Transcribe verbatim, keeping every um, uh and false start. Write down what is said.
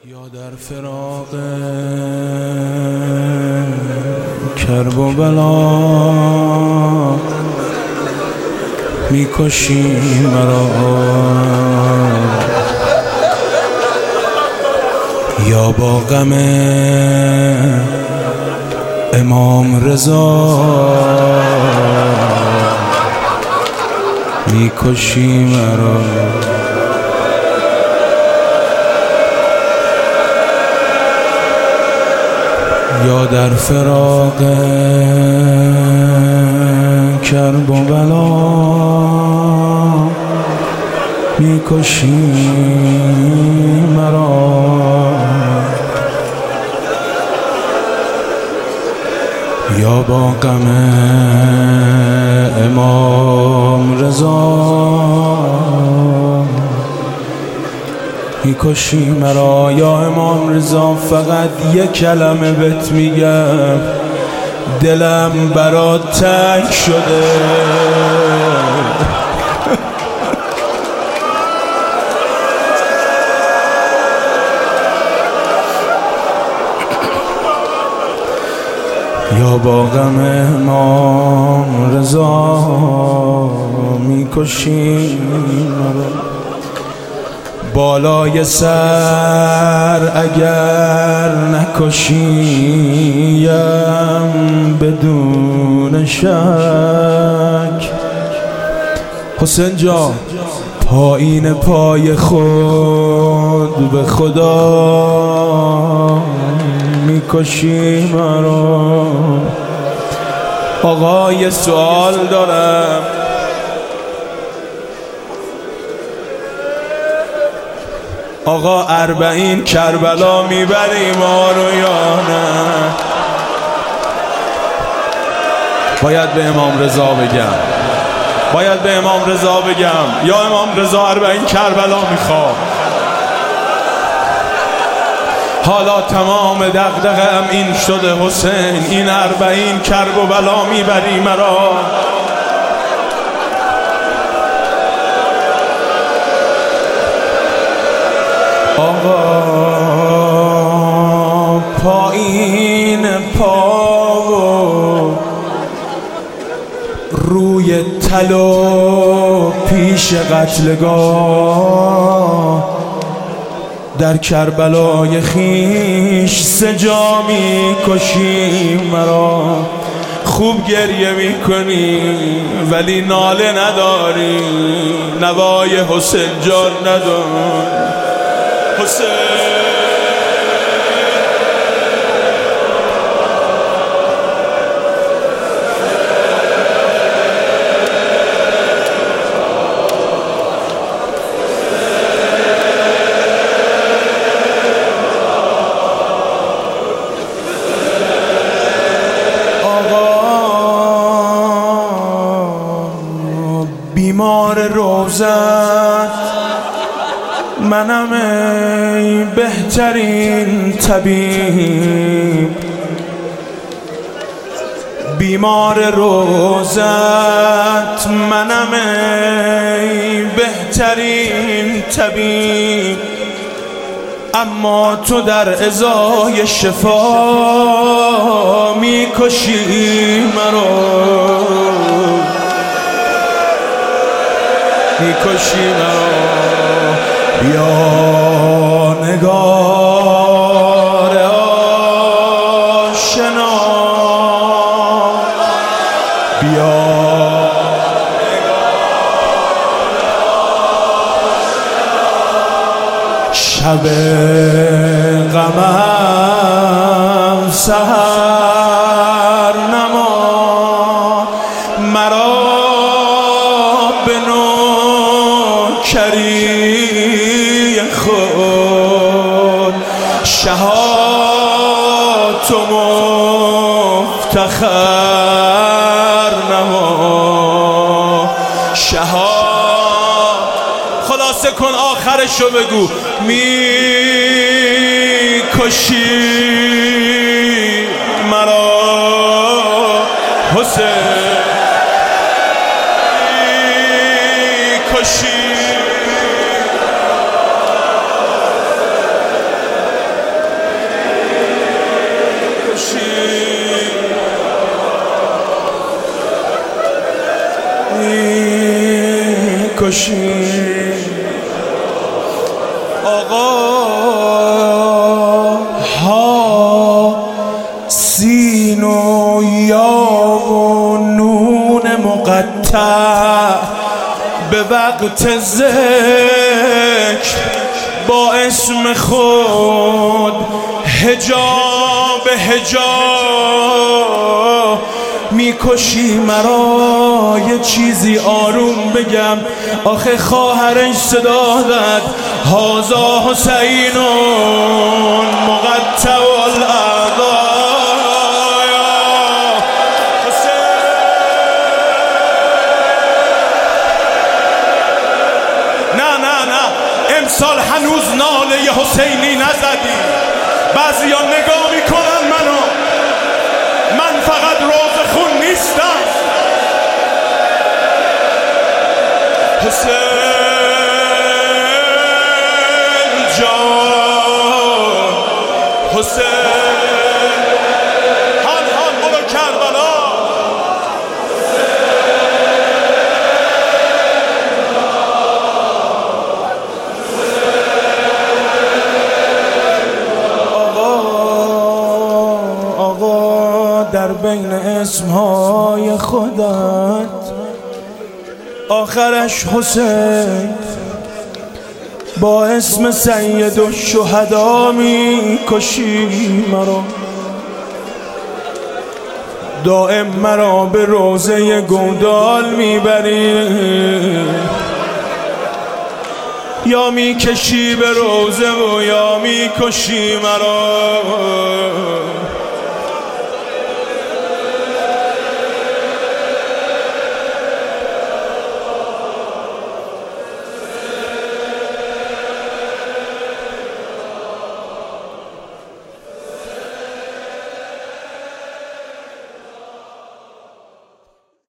یا در فراق کرب و بلا میکشی مرا، یا با غم امام رضا میکشی مرا. یا در فراق کرب و بلا میکشی مرا، یا با غم امام رضا میکشی مرا. یا امام رضا فقط یک کلمه بهت میگم، دلم برات تنگ شده. یا با غم امام رضا میکشی مرا. بالای سر اگر نکشیم بدون شک، حسین جان پایین پای خود به خدا میکشی مرا. آقا یه سوال دارم، آقا اربعین کربلا میبری ما رو یا نه؟ باید به امام رضا بگم، باید به امام رضا بگم. یا امام رضا اربعین کربلا میخوام. حالا تمام دغدغه‌ام این شده حسین، این اربعین کرب و بلا میبری مرا. آقا پایین پا روی طلا پیش قتلگاه، در کربلای خیش سجا میکشی مرا. خوب گریه میکنی ولی ناله نداری، نوای حسین جان نداری. حسین بیمار روزت منم ای بهترین طبیب، بیمار روزت منم ای بهترین طبیب، اما تو در ازای شفا میکشی مرا، میکشی مرا. بیا نگار آشنا، بیا شب غمم سحر نما مرا، به نوکری خود شهادت و مفتخر نما. شهاد خلاصه کن آخرشو بگو، میکشی مرا حسین، میکشی میکشی آقا ها سین و یا و نون مقطع به وقت ذکر با اسم خود حجاب حجاب میکشی مرا. یه چیزی آروم بگم آخه خواهرش صدا داد هازا حسینون مقطع الاعضاء. نه نه نه امسال هنوز ناله حسینی نزدی. بعضیا نگاه میکنن منو، من فقط روز خون نیستم. حسین جان حسین هان هان برو کربلا. در بین اسمهای خودت آخرش حسین با اسم سید الشهدا میکشی مرا. دائم مرا به روضه گودال میبری یا میکشی به روضه و یا میکشی مرا.